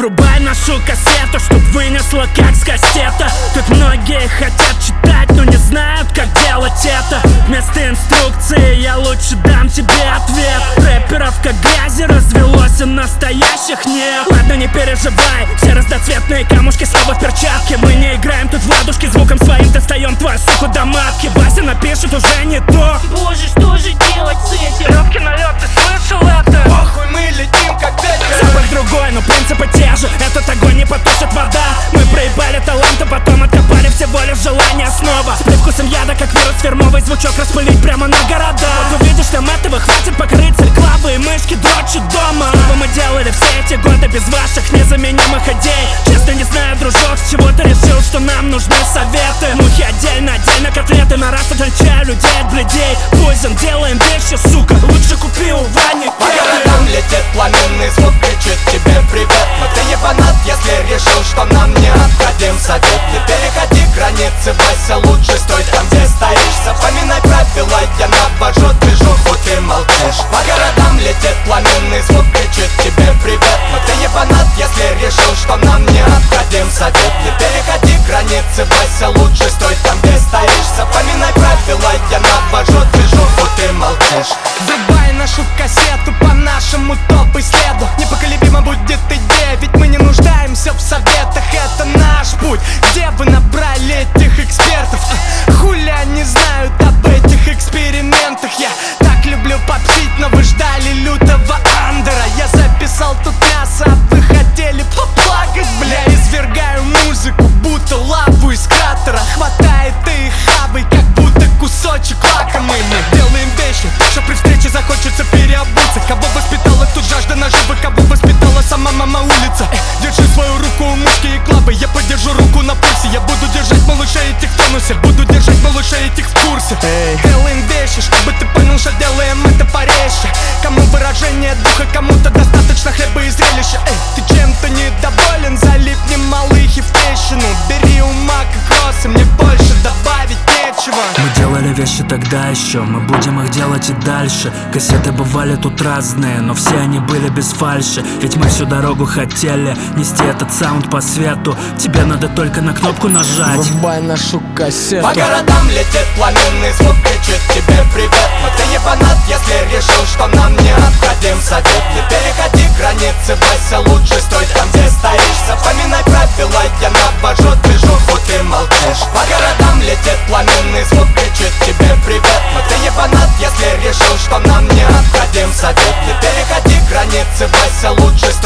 врубай нашу кассету, чтоб вынесла как с кастета. Тут многие хотят читать, но не знают, как делать это. Вместо инструкции я лучше дам тебе ответ. Рэперов как грязи развелось, и настоящих нет. Ладно, не переживай, все разноцветные камушки, слова в перчатке. Мы не играем тут в ладушки, звуком своим достаем твою суку до матки. Вася напишет уже не то. Боже, что же делать с этим? Веревки на лед, ты слышал это? Похуй, мы летим как ветер. Запах другой, но принципы те же. Этот огонь не потушит вода. Мы проебали талант, а потом откопали всего лишь желание снова. С привкусом яда, как вирус фирмовый, звучок распылить прямо на города. Вот увидишь, нам этого хватит покрыть реклавы и мышки дрочат дома. Что мы делали все эти годы без ваших незаменимых идей? Честно не знаю, дружок, с чего ты решил, что нам нужны советы. Мухи отдельно, котлеты на раз отличаю людей от бледей. Пойзен, делаем вещи, сука, лучше купи у Вани По городам летит пламенный звук, кричит тебе привет. Но ты ебанат, если решил, что нам необходим совет. Не переходи границы, Вася, лучше стой там, где стоишь. Запоминай правила, я навожу движуху, ты молчишь. По городам летит пламенный звук, кричит тебе привет. Но ты ебанат, если решил, что нам необходим совет. Не переходи границы, Вася, лучше стой там, где стоишь. Запоминай правила, я навожу движуху, ты молчишь. Врубай нашу кассету по нашему топ-исследу. Непоколебимо будет идея, ведь мы не нуждаемся в советах. Это наш путь, где вы набрали этих экспертов? Хули они знают об этих экспериментах? Я так люблю попсить, но вы ждали лютого андера. Я записал тут мясо, а вы хотели поплакать, бля. Извергаю музыку, будто лаву из кратера. Хватает и хавай, как будто кусочек лакомый. Мы делаем вещи, что при встрече захочется переобуться. Кого воспитала тут жажда наживы, кого воспитала сама мама улица. Держи свою руку у мушки и клавы, я подержу руку на пульсе. Я буду держать малышей этих в тонусе, буду держать малышей этих в курсе. Делаем вещи, чтобы ты понял, что делаем это порезче. Кому выражение духа, кому-то достаточно хлеба и зрелища. Ты чем-то недоволен, залипни малыхи в трещину. Бери ума как росы, мне больше добавить нечего. Мы делали вещи тогда еще, мы будем их делать и дальше. Кассеты бывали тут разные, но все они были без фальши. Ведь мы всю дорогу хотели нести этот саунд по свету. Тебе надо только на кнопку нажать. Врубай нашу кассету. По городам летит пламенный звук, кричит тебе привет. Но ты ебанат, если решил, что нам необходим совет. Не переходи границы, Вася, лучше стой там, где стоишь. Запоминай правила, я навожу движуху, ты молчишь. По городам летит пламенный звук, кричит тебе привет. Но ты ебанат, если решил, что нам необходим совет. Не переходи границы, Вася, лучше стой